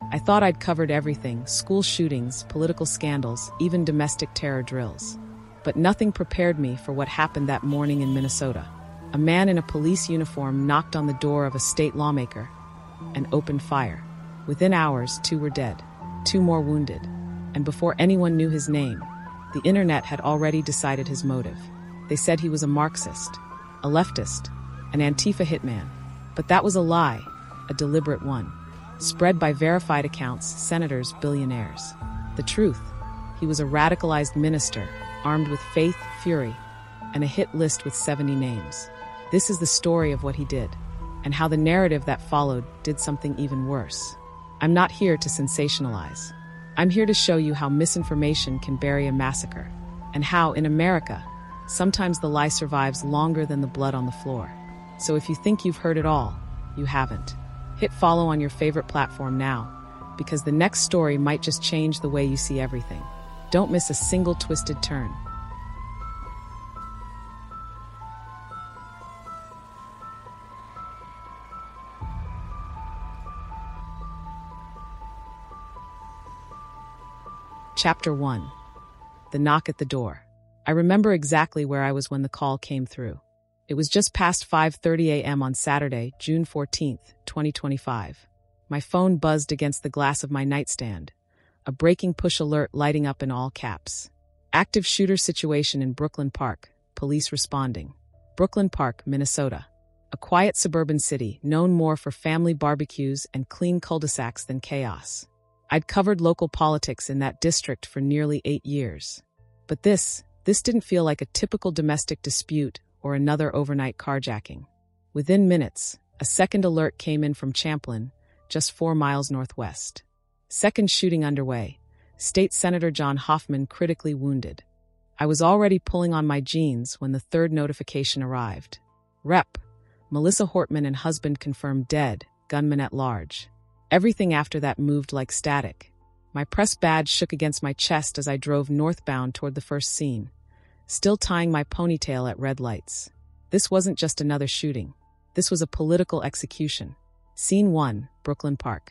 I thought I'd covered everything: school shootings, political scandals, even domestic terror drills. But nothing prepared me for what happened that morning in Minnesota. A man in a police uniform knocked on the door of a state lawmaker and opened fire. Within hours, 2 were dead, 2 more wounded. And before anyone knew his name, the internet had already decided his motive. They said he was a Marxist, a leftist, an Antifa hitman. But that was a lie, a deliberate one, spread by verified accounts, senators, billionaires. The truth: he was a radicalized minister, armed with faith, fury, and a hit list with 70 names. This is the story of what he did, and how the narrative that followed did something even worse. I'm not here to sensationalize. I'm here to show you how misinformation can bury a massacre, and how, in America, sometimes the lie survives longer than the blood on the floor. So if you think you've heard it all, you haven't. Hit follow on your favorite platform now, because the next story might just change the way you see everything. Don't miss a single twisted turn. Chapter 1. The knock at the door. I remember exactly where I was when the call came through. It was just past 5:30 a.m. on Saturday, June 14th, 2025. My phone buzzed against the glass of my nightstand, a breaking push alert lighting up in all caps. Active shooter situation in Brooklyn Park, police responding. Brooklyn Park, Minnesota. A quiet suburban city known more for family barbecues and clean cul-de-sacs than chaos. I'd covered local politics in that district for nearly 8 years. But this didn't feel like a typical domestic dispute or another overnight carjacking. Within minutes, a second alert came in from Champlin, just 4 miles northwest. Second shooting underway. State Senator John Hoffman critically wounded. I was already pulling on my jeans when the third notification arrived. Rep. Melissa Hortman and husband confirmed dead, gunman at large. Everything after that moved like static. My press badge shook against my chest as I drove northbound toward the first scene, still tying my ponytail at red lights. This wasn't just another shooting. This was a political execution. Scene 1, Brooklyn Park.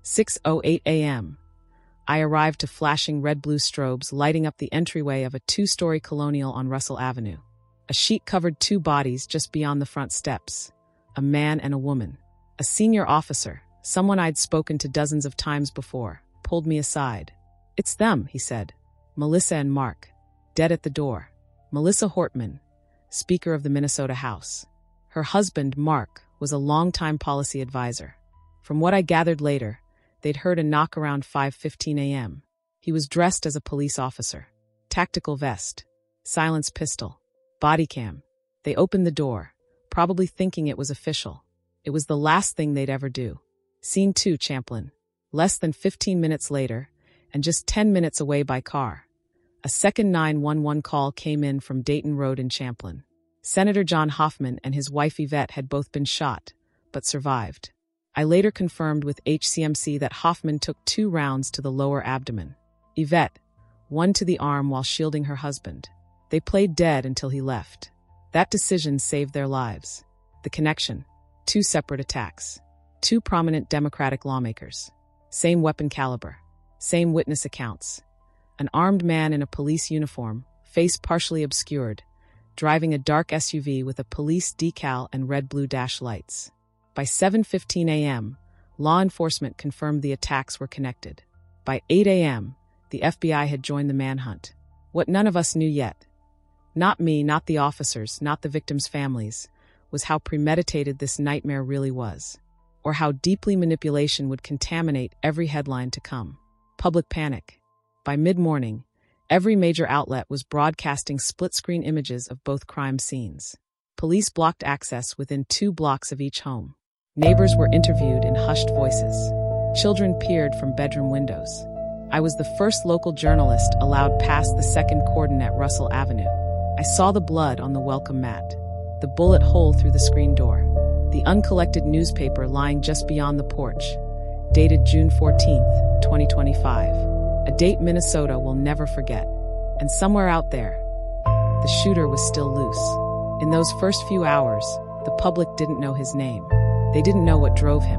6:08 a.m. I arrived to flashing red-blue strobes lighting up the entryway of a 2-story colonial on Russell Avenue. A sheet covered 2 bodies just beyond the front steps. A man and a woman. A senior officer, someone I'd spoken to dozens of times before, pulled me aside. "It's them," he said. "Melissa and Mark. Dead at the door." Melissa Hortman, Speaker of the Minnesota House. Her husband, Mark, was a longtime policy advisor. From what I gathered later, they'd heard a knock around 5:15 a.m. He was dressed as a police officer. Tactical vest. Silenced pistol. Body cam. They opened the door, probably thinking it was official. It was the last thing they'd ever do. Scene 2, Champlin. Less than 15 minutes later, and just 10 minutes away by car, a second 911 call came in from Dayton Road in Champlin. Senator John Hoffman and his wife Yvette had both been shot, but survived. I later confirmed with HCMC that Hoffman took 2 rounds to the lower abdomen. Yvette, 1 to the arm while shielding her husband. They played dead until he left. That decision saved their lives. The connection: 2 separate attacks. 2 prominent Democratic lawmakers. Same weapon caliber. Same witness accounts. An armed man in a police uniform, face partially obscured, driving a dark SUV with a police decal and red-blue dash lights. By 7:15 a.m., law enforcement confirmed the attacks were connected. By 8 a.m., the FBI had joined the manhunt. What none of us knew yet, not me, not the officers, not the victims' families, was how premeditated this nightmare really was, or how deeply manipulation would contaminate every headline to come. Public panic. By mid-morning, every major outlet was broadcasting split-screen images of both crime scenes. Police blocked access within 2 blocks of each home. Neighbors were interviewed in hushed voices. Children peered from bedroom windows. I was the first local journalist allowed past the second cordon at Russell Avenue. I saw the blood on the welcome mat, the bullet hole through the screen door, the uncollected newspaper lying just beyond the porch, dated June 14th, 2025. A date Minnesota will never forget. And somewhere out there, the shooter was still loose. In those first few hours, the public didn't know his name. They didn't know what drove him.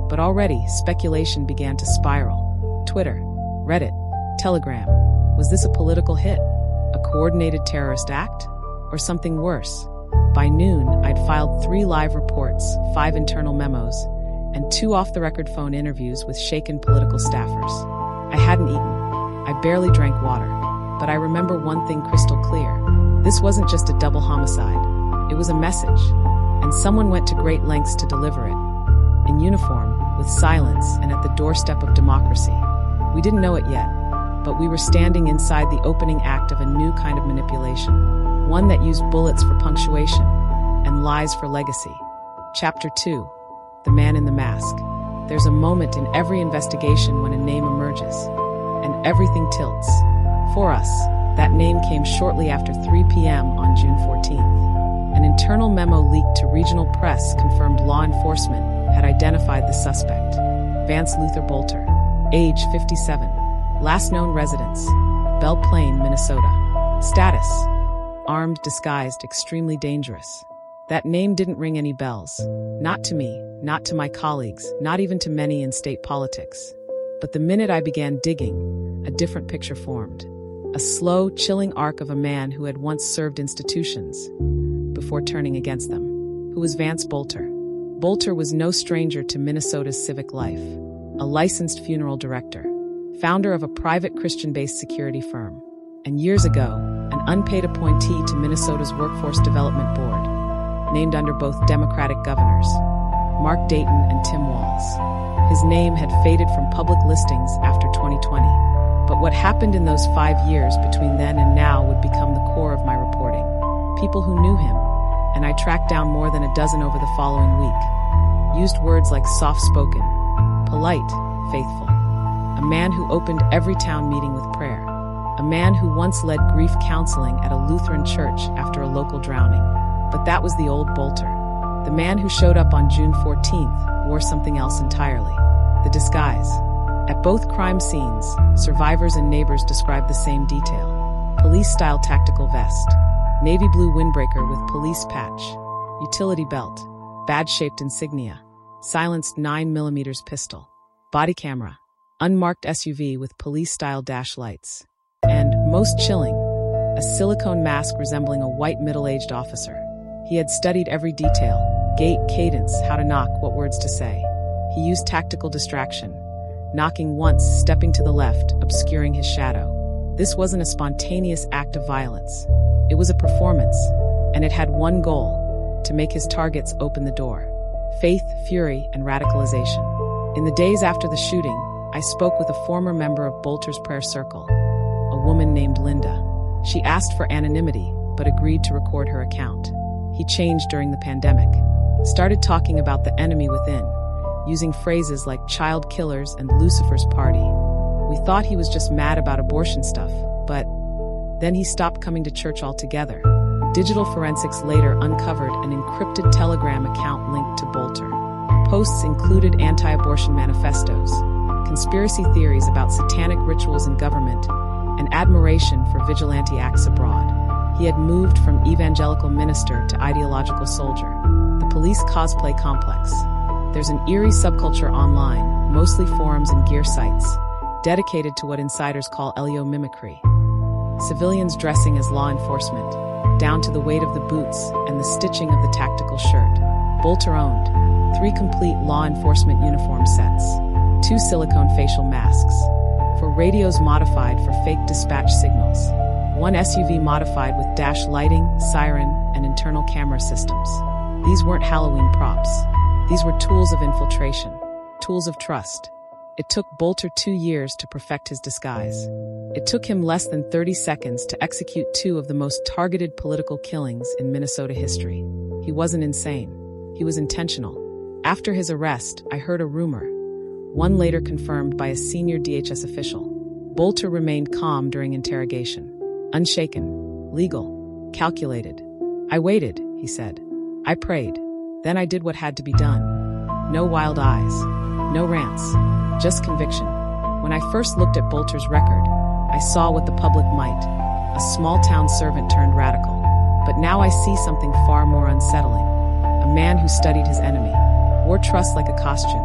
But already, speculation began to spiral. Twitter, Reddit, Telegram. Was this a political hit? A coordinated terrorist act? Or something worse? By noon, I'd filed 3 live reports, 5 internal memos, and 2 off-the-record phone interviews with shaken political staffers. I hadn't eaten. I barely drank water. But I remember one thing crystal clear. This wasn't just a double homicide. It was a message. And someone went to great lengths to deliver it. In uniform, with silence, and at the doorstep of democracy. We didn't know it yet, but we were standing inside the opening act of a new kind of manipulation. One that used bullets for punctuation and lies for legacy. Chapter 2. The Man in the Mask. There's a moment in every investigation when a name emerges, and everything tilts. For us, that name came shortly after 3 p.m. on June 14th. An internal memo leaked to regional press confirmed law enforcement had identified the suspect. Vance Luther Bolter, age 57, last known residence, Belle Plaine, Minnesota. Status: armed, disguised, extremely dangerous. That name didn't ring any bells. Not to me, not to my colleagues, not even to many in state politics. But the minute I began digging, a different picture formed. A slow, chilling arc of a man who had once served institutions before turning against them. Who was Vance Bolter? Bolter was no stranger to Minnesota's civic life. A licensed funeral director, founder of a private Christian-based security firm, and years ago, an unpaid appointee to Minnesota's Workforce Development Board, named under both Democratic governors, Mark Dayton and Tim Walz. His name had faded from public listings after 2020. But what happened in those 5 years between then and now would become the core of my reporting. People who knew him, and I tracked down more than a dozen over the following week, used words like soft-spoken, polite, faithful. A man who opened every town meeting with prayer. A man who once led grief counseling at a Lutheran church after a local drowning. But that was the old Bolter. The man who showed up on June 14th wore something else entirely. The disguise. At both crime scenes, survivors and neighbors described the same detail. Police-style tactical vest, navy blue windbreaker with police patch, utility belt, badge-shaped insignia, silenced 9mm pistol, body camera, unmarked SUV with police-style dash lights, and, most chilling, a silicone mask resembling a white middle-aged officer. He had studied every detail, gait, cadence, how to knock, what words to say. He used tactical distraction, knocking once, stepping to the left, obscuring his shadow. This wasn't a spontaneous act of violence. It was a performance, and it had one goal: to make his targets open the door. Faith, fury, and radicalization. In the days after the shooting, I spoke with a former member of Bolter's prayer circle, a woman named Linda. She asked for anonymity, but agreed to record her account. He changed during the pandemic, started talking about the enemy within, using phrases like child killers and Lucifer's party. We thought he was just mad about abortion stuff, but then he stopped coming to church altogether. Digital forensics later uncovered an encrypted Telegram account linked to Bolter. Posts included anti-abortion manifestos, conspiracy theories about satanic rituals in government, and admiration for vigilante acts abroad. He had moved from evangelical minister to ideological soldier. The police cosplay complex. There's an eerie subculture online, mostly forums and gear sites, dedicated to what insiders call Elio mimicry. Civilians dressing as law enforcement, down to the weight of the boots and the stitching of the tactical shirt. Bolter owned 3 complete law enforcement uniform sets, 2 silicone facial masks, 4 radios modified for fake dispatch signals, 1 SUV modified with dash lighting, siren, and internal camera systems. These weren't Halloween props. These were tools of infiltration, tools of trust. It took Bolter 2 years to perfect his disguise. It took him less than 30 seconds to execute 2 of the most targeted political killings in Minnesota history. He wasn't insane. He was intentional. After his arrest, I heard a rumor, one later confirmed by a senior DHS official. Bolter remained calm during interrogation. Unshaken, legal, calculated. I waited, he said. I prayed. Then I did what had to be done. No wild eyes. No rants. Just conviction. When I first looked at Bolter's record, I saw what the public might. A small-town servant turned radical. But now I see something far more unsettling. A man who studied his enemy. Wore trust like a costume.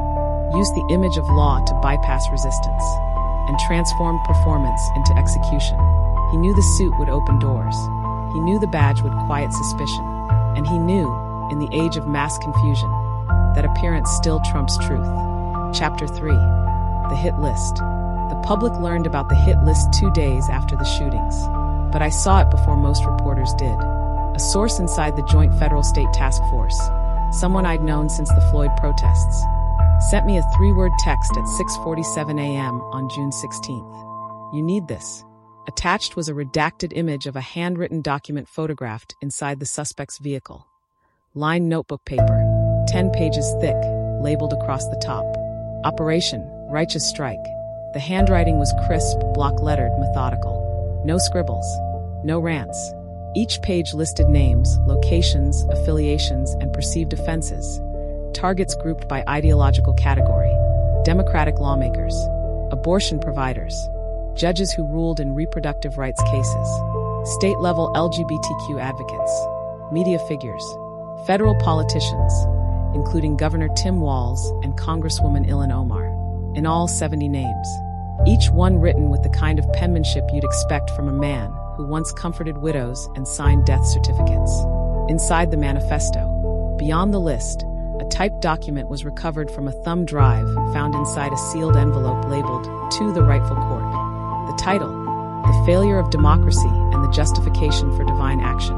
used the image of law to bypass resistance, and transformed performance into execution. He knew the suit would open doors. He knew the badge would quiet suspicion. And he knew, in the age of mass confusion, that appearance still trumps truth. Chapter 3. The Hit List. The public learned about the hit list 2 days after the shootings. But I saw it before most reporters did. A source inside the Joint Federal-State Task Force, someone I'd known since the Floyd protests, sent me a 3-word text at 6:47 a.m. on June 16th. You need this. Attached was a redacted image of a handwritten document photographed inside the suspect's vehicle. Lined notebook paper, 10 pages thick, labeled across the top. Operation Righteous Strike. The handwriting was crisp, block-lettered, methodical. No scribbles. No rants. Each page listed names, locations, affiliations, and perceived offenses. Targets grouped by ideological category. Democratic lawmakers. Abortion providers. Judges who ruled in reproductive rights cases. State-level LGBTQ advocates. Media figures. Federal politicians, including Governor Tim Walz and Congresswoman Ilhan Omar. In all, 70 names. Each one written with the kind of penmanship you'd expect from a man who once comforted widows and signed death certificates. Inside the manifesto, beyond the list, a typed document was recovered from a thumb drive found inside a sealed envelope labeled, "To the Rightful Court." The title, "The Failure of Democracy and the Justification for Divine Action."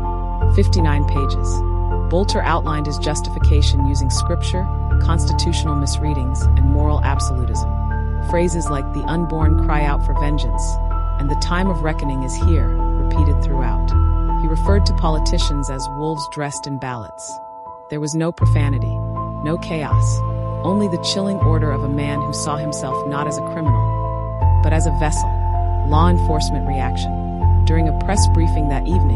59 pages. Bolter outlined his justification using scripture, constitutional misreadings, and moral absolutism. Phrases like "the unborn cry out for vengeance" and "the time of reckoning is here" repeated throughout. He referred to politicians as wolves dressed in ballots. There was no profanity, no chaos, only the chilling order of a man who saw himself not as a criminal, but as a vessel. Law enforcement reaction. During a press briefing that evening,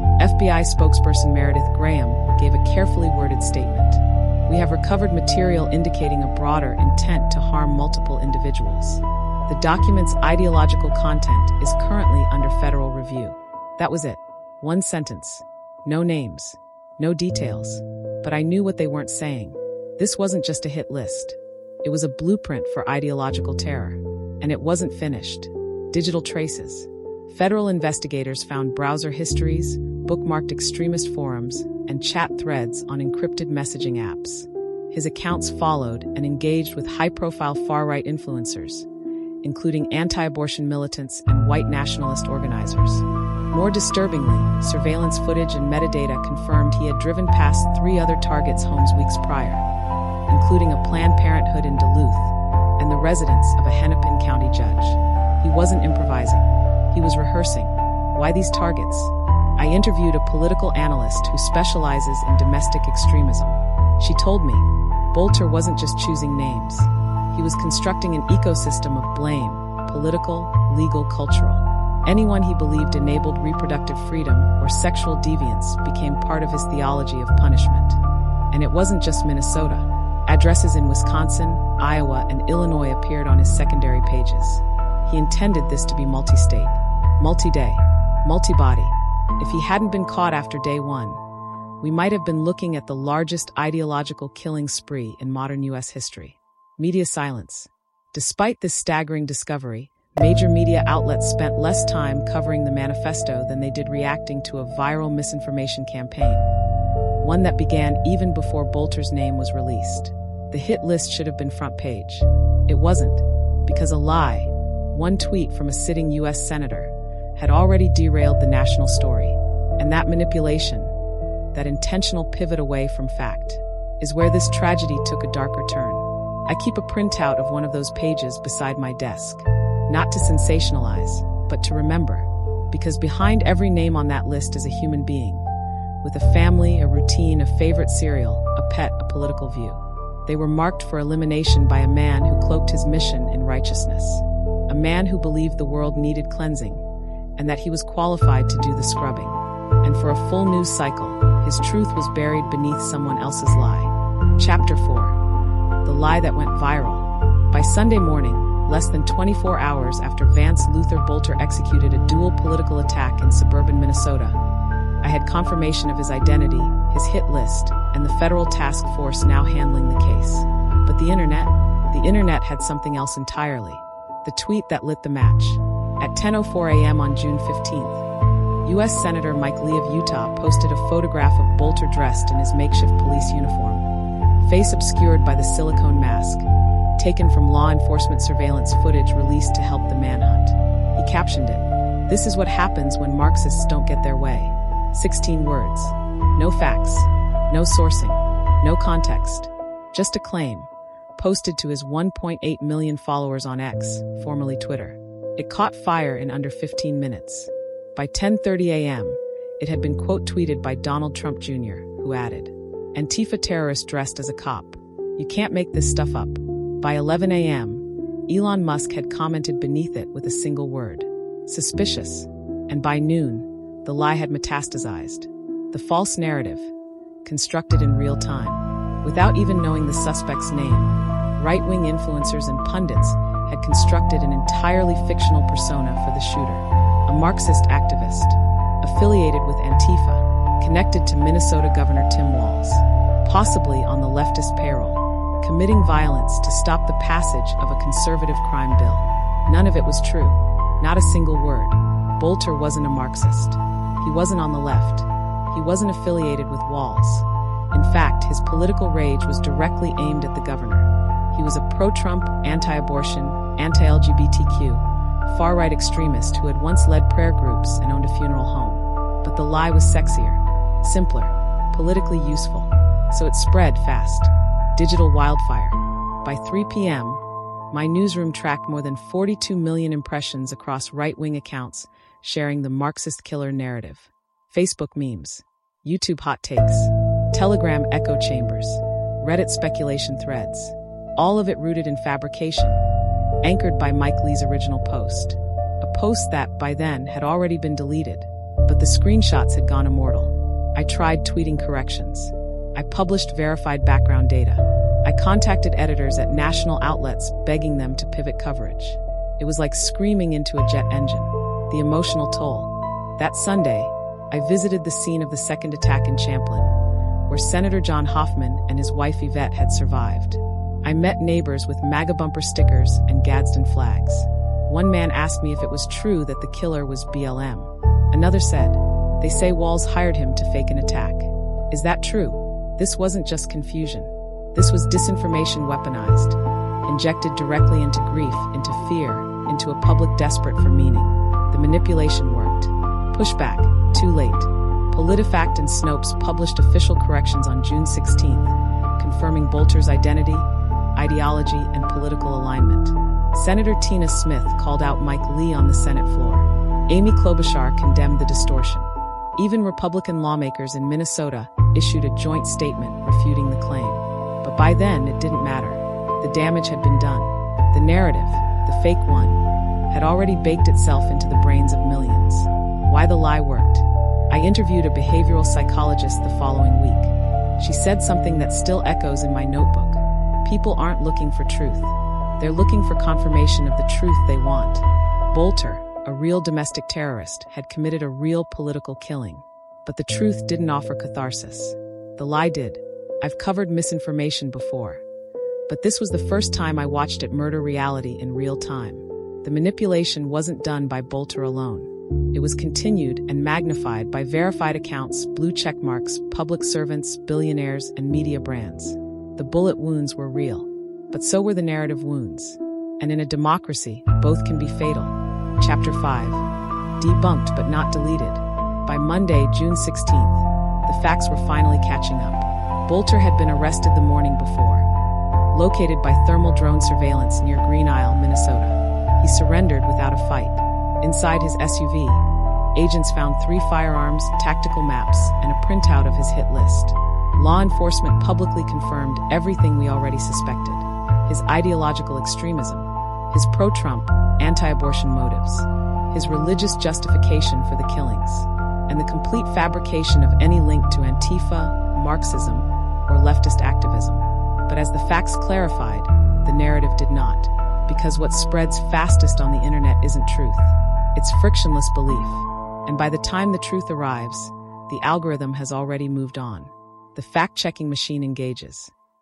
FBI spokesperson Meredith Graham gave a carefully worded statement. "We have recovered material indicating a broader intent to harm multiple individuals. The document's ideological content is currently under federal review." That was it. One sentence. No names. No details. But I knew what they weren't saying. This wasn't just a hit list. It was a blueprint for ideological terror. And it wasn't finished. Digital traces. Federal investigators found browser histories, bookmarked extremist forums, and chat threads on encrypted messaging apps. His accounts followed and engaged with high-profile far-right influencers, including anti-abortion militants and white nationalist organizers. More disturbingly, surveillance footage and metadata confirmed he had driven past 3 other targets' homes weeks prior, including a Planned Parenthood in Duluth and the residence of a Hennepin County judge. He wasn't improvising. He was rehearsing. Why these targets? I interviewed a political analyst who specializes in domestic extremism. She told me, Bolter wasn't just choosing names. He was constructing an ecosystem of blame, political, legal, cultural. Anyone he believed enabled reproductive freedom or sexual deviance became part of his theology of punishment. And it wasn't just Minnesota. Addresses in Wisconsin, Iowa, and Illinois appeared on his secondary pages. He intended this to be multi-state, multi-day, multi-body. If he hadn't been caught after day 1, we might have been looking at the largest ideological killing spree in modern U.S. history. Media silence. Despite this staggering discovery, major media outlets spent less time covering the manifesto than they did reacting to a viral misinformation campaign, one that began even before Bolter's name was released. The hit list should have been front page. It wasn't, because a lie, one tweet from a sitting U.S. senator, had already derailed the national story. And that manipulation, that intentional pivot away from fact, is where this tragedy took a darker turn. I keep a printout of one of those pages beside my desk, not to sensationalize, but to remember, because behind every name on that list is a human being, with a family, a routine, a favorite cereal, a pet, a political view. They were marked for elimination by a man who cloaked his mission in righteousness, a man who believed the world needed cleansing, and that he was qualified to do the scrubbing. And for a full news cycle, his truth was buried beneath someone else's lie. Chapter 4. The lie that went viral. By Sunday morning, less than 24 hours after Vance Luther Bolter executed a dual political attack in suburban Minnesota, I had confirmation of his identity, his hit list, and the federal task force now handling the case. But the internet? The internet had something else entirely. The tweet that lit the match. At 10:04 a.m. on June 15th, U.S. Senator Mike Lee of Utah posted a photograph of Bolter dressed in his makeshift police uniform, face obscured by the silicone mask, taken from law enforcement surveillance footage released to help the manhunt. He captioned it, "This is what happens when Marxists don't get their way." 16 words. No facts, no sourcing, no context. Just a claim, posted to his 1.8 million followers on X, formerly Twitter. It caught fire in under 15 minutes. By 10:30 a.m., it had been quote tweeted by Donald Trump Jr., who added, "Antifa terrorist dressed as a cop. You can't make this stuff up." By 11 a.m., Elon Musk had commented beneath it with a single word, "Suspicious." And by noon, the lie had metastasized. The false narrative, constructed in real time, without even knowing the suspect's name, right-wing influencers and pundits had constructed an entirely fictional persona for the shooter, a Marxist activist, affiliated with Antifa, connected to Minnesota Governor Tim Walz, possibly on the leftist payroll, committing violence to stop the passage of a conservative crime bill. None of it was true, not a single word. Bolter wasn't a Marxist. He wasn't on the left. He wasn't affiliated with Walz. In fact, his political rage was directly aimed at the governor. He was a pro-Trump, anti-abortion, anti-LGBTQ, far-right extremist who had once led prayer groups and owned a funeral home. But the lie was sexier, simpler, politically useful, so it spread fast. Digital wildfire. By 3 p.m., my newsroom tracked more than 42 million impressions across right-wing accounts sharing the Marxist killer narrative. Facebook memes, YouTube hot takes, Telegram echo chambers, Reddit speculation threads, all of it rooted in fabrication, anchored by Mike Lee's original post. A post that, by then, had already been deleted, but the screenshots had gone immortal. I tried tweeting corrections. I published verified background data. I contacted editors at national outlets begging them to pivot coverage. It was like screaming into a jet engine. The emotional toll. That Sunday, I visited the scene of the second attack in Champlin, where Senator John Hoffman and his wife Yvette had survived. I met neighbors with MAGA bumper stickers and Gadsden flags. One man asked me if it was true that the killer was BLM. Another said, "They say Walz hired him to fake an attack." Is that true? This wasn't just confusion. This was disinformation weaponized, injected directly into grief, into fear, into a public desperate for meaning. The manipulation worked. Pushback, too late. PolitiFact and Snopes published official corrections on June 16th, confirming Bolter's identity, ideology, and political alignment. Senator Tina Smith called out Mike Lee on the Senate floor. Amy Klobuchar condemned the distortion. Even Republican lawmakers in Minnesota issued a joint statement refuting the claim. But by then, it didn't matter. The damage had been done. The narrative, the fake one, had already baked itself into the brains of millions. Why the lie worked? I interviewed a behavioral psychologist the following week. She said something that still echoes in my notebook. People aren't looking for truth. They're looking for confirmation of the truth they want. Bolter, a real domestic terrorist, had committed a real political killing. But the truth didn't offer catharsis. The lie did. I've covered misinformation before. But this was the first time I watched it murder reality in real time. The manipulation wasn't done by Bolter alone. It was continued and magnified by verified accounts, blue checkmarks, public servants, billionaires, and media brands. The bullet wounds were real, but so were the narrative wounds. And in a democracy, both can be fatal. Chapter 5. Debunked but not deleted. By Monday, June 16th, the facts were finally catching up. Bolter had been arrested the morning before, located by thermal drone surveillance near Green Isle, Minnesota. He surrendered without a fight. Inside his SUV, agents found 3 firearms, tactical maps, and a printout of his hit list. Law enforcement publicly confirmed everything we already suspected. His ideological extremism, his pro-Trump, anti-abortion motives, his religious justification for the killings, and the complete fabrication of any link to Antifa, Marxism, or leftist activism. But as the facts clarified, the narrative did not. Because what spreads fastest on the internet isn't truth. It's frictionless belief. And by the time the truth arrives, the algorithm has already moved on. The fact-checking machine engages.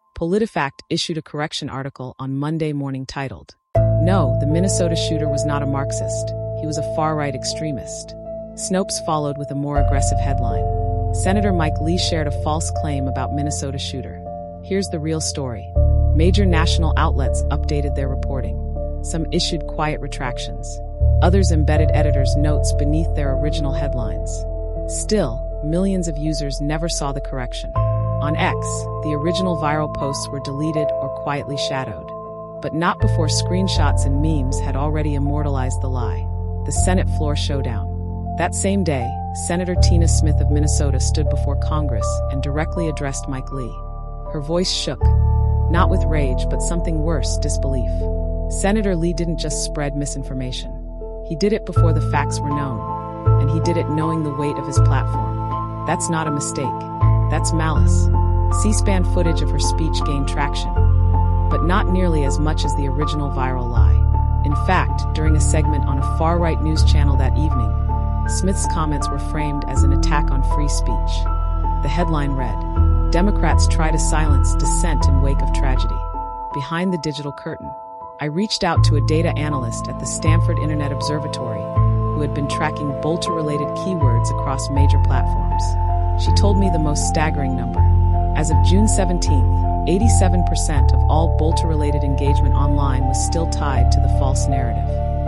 PolitiFact issued a correction article on Monday morning titled, "No, the Minnesota shooter was not a Marxist. He was a far-right extremist." Snopes followed with a more aggressive headline. Senator Mike Lee shared a false claim about Minnesota shooter. Here's the real story. Major national outlets updated their reporting. Some issued quiet retractions. Others embedded editors' notes beneath their original headlines. Still, millions of users never saw the correction. On X, the original viral posts were deleted or quietly shadowed. But not before screenshots and memes had already immortalized the lie. The Senate floor showdown. That same day, Senator Tina Smith of Minnesota stood before Congress and directly addressed Mike Lee. Her voice shook, not with rage but something worse, disbelief. Senator Lee didn't just spread misinformation. He did it before the facts were known, and he did it knowing the weight of his platform. That's not a mistake. That's malice. C-SPAN footage of her speech gained traction, but not nearly as much as the original viral lie. In fact, during a segment on a far-right news channel that evening, Smith's comments were framed as an attack on free speech. The headline read, "Democrats try to silence dissent in wake of tragedy." Behind the digital curtain, I reached out to a data analyst at the Stanford Internet Observatory who had been tracking Bolter-related keywords across major platforms. She told me the most staggering number. As of June 17th, 87% of all Bolter-related engagement online was still tied to the false narrative.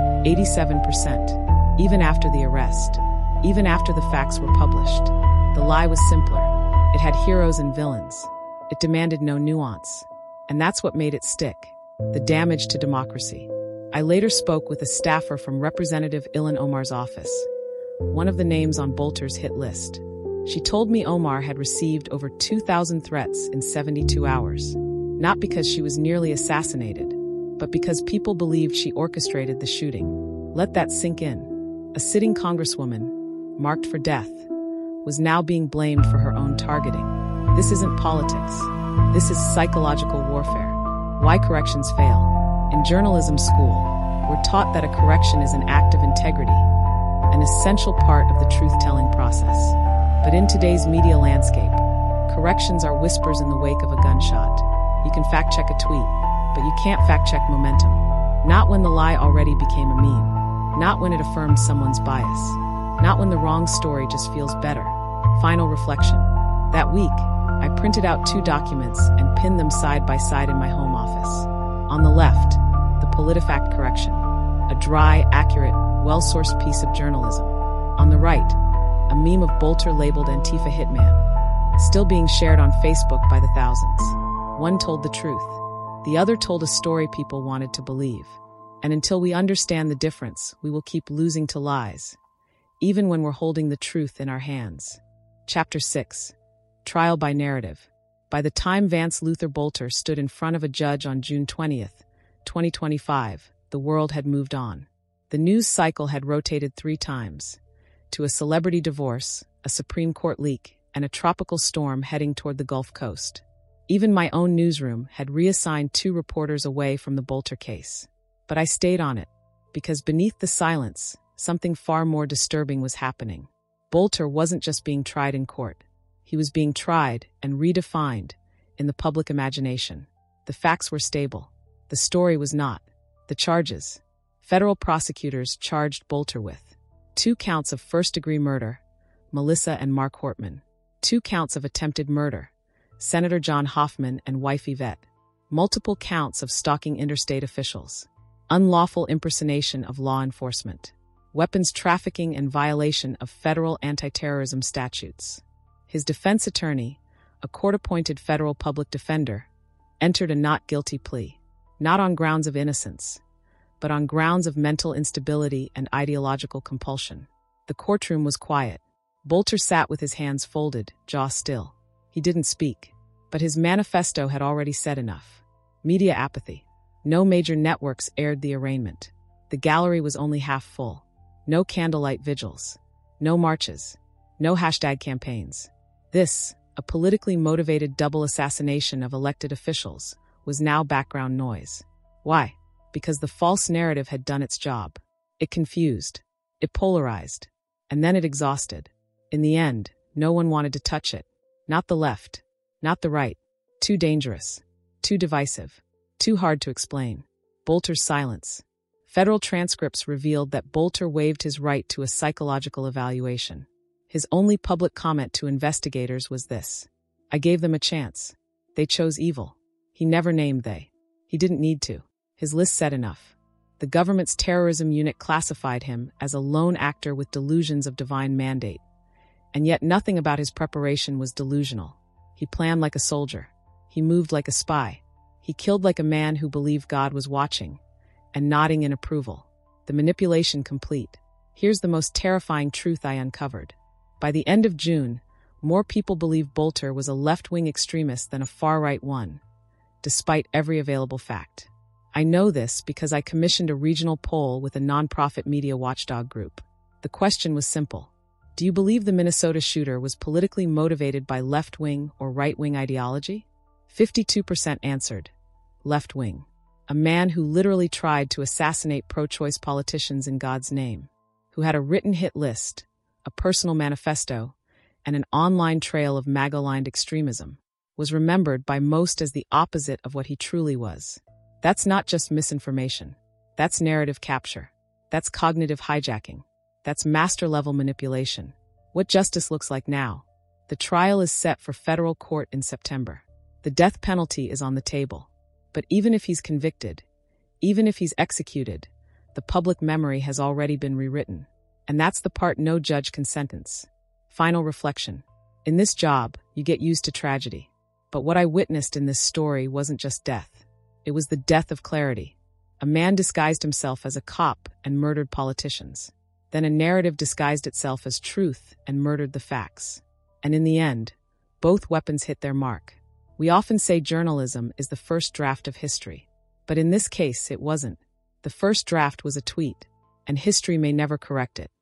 87%. Even after the arrest, even after the facts were published. The lie was simpler. It had heroes and villains. It demanded no nuance. And that's what made it stick. The damage to democracy. I later spoke with a staffer from Representative Ilhan Omar's office, one of the names on Bolter's hit list. She told me Omar had received over 2,000 threats in 72 hours. Not because she was nearly assassinated, but because people believed she orchestrated the shooting. Let that sink in. A sitting congresswoman, marked for death, was now being blamed for her own targeting. This isn't politics. This is psychological warfare. Why corrections fail? In journalism school, we're taught that a correction is an act of integrity, an essential part of the truth-telling process. But in today's media landscape, corrections are whispers in the wake of a gunshot. You can fact-check a tweet, but you can't fact-check momentum. Not when the lie already became a meme. Not when it affirmed someone's bias. Not when the wrong story just feels better. Final reflection. That week, I printed out 2 documents and pinned them side by side in my home office. On the left, the PolitiFact correction, a dry, accurate, well-sourced piece of journalism. On the right, a meme of Bolter labeled Antifa hitman, still being shared on Facebook by the thousands. One told the truth. The other told a story people wanted to believe. And until we understand the difference, we will keep losing to lies, even when we're holding the truth in our hands. Chapter 6. Trial by Narrative. By the time Vance Luther Bolter stood in front of a judge on June 20th, 2025, the world had moved on. The news cycle had rotated 3 times, to a celebrity divorce, a Supreme Court leak, and a tropical storm heading toward the Gulf Coast. Even my own newsroom had reassigned 2 reporters away from the Bolter case. But I stayed on it, because beneath the silence, something far more disturbing was happening. Bolter wasn't just being tried in court. He was being tried and redefined in the public imagination. The facts were stable. The story was not. The charges. Federal prosecutors charged Bolter with 2 counts of first-degree murder, Melissa and Mark Hortman. 2 counts of attempted murder, Senator John Hoffman and wife Yvette. Multiple counts of stalking interstate officials. Unlawful impersonation of law enforcement. Weapons trafficking and violation of federal anti-terrorism statutes. His defense attorney, a court-appointed federal public defender, entered a not guilty plea, not on grounds of innocence, but on grounds of mental instability and ideological compulsion. The courtroom was quiet. Bolter sat with his hands folded, jaw still. He didn't speak, but his manifesto had already said enough. Media apathy. No major networks aired the arraignment. The gallery was only half full. No candlelight vigils. No marches. No hashtag campaigns. This, a politically motivated double assassination of elected officials, was now background noise. Why? Because the false narrative had done its job. It confused. It polarized. And then it exhausted. In the end, no one wanted to touch it. Not the left. Not the right. Too dangerous. Too divisive. Too hard to explain. Bolter's silence. Federal transcripts revealed that Bolter waived his right to a psychological evaluation. His only public comment to investigators was this: "I gave them a chance. They chose evil." He never named they. He didn't need to. His list said enough. The government's terrorism unit classified him as a lone actor with delusions of divine mandate. And yet nothing about his preparation was delusional. He planned like a soldier. He moved like a spy. He killed like a man who believed God was watching and nodding in approval. The manipulation complete. Here's the most terrifying truth I uncovered. By the end of June, more people believed Bolter was a left-wing extremist than a far-right one, despite every available fact. I know this because I commissioned a regional poll with a nonprofit media watchdog group. The question was simple. Do you believe the Minnesota shooter was politically motivated by left-wing or right-wing ideology? 52% answered, left-wing. A man who literally tried to assassinate pro-choice politicians in God's name, who had a written hit list, a personal manifesto, and an online trail of MAGA-aligned extremism, was remembered by most as the opposite of what he truly was. That's not just misinformation. That's narrative capture. That's cognitive hijacking. That's master-level manipulation. What justice looks like now. The trial is set for federal court in September. The death penalty is on the table. But even if he's convicted, even if he's executed, the public memory has already been rewritten. And that's the part no judge can sentence. Final reflection. In this job, you get used to tragedy. But what I witnessed in this story wasn't just death. It was the death of clarity. A man disguised himself as a cop and murdered politicians. Then a narrative disguised itself as truth and murdered the facts. And in the end, both weapons hit their mark. We often say journalism is the first draft of history. But in this case, it wasn't. The first draft was a tweet, and history may never correct it.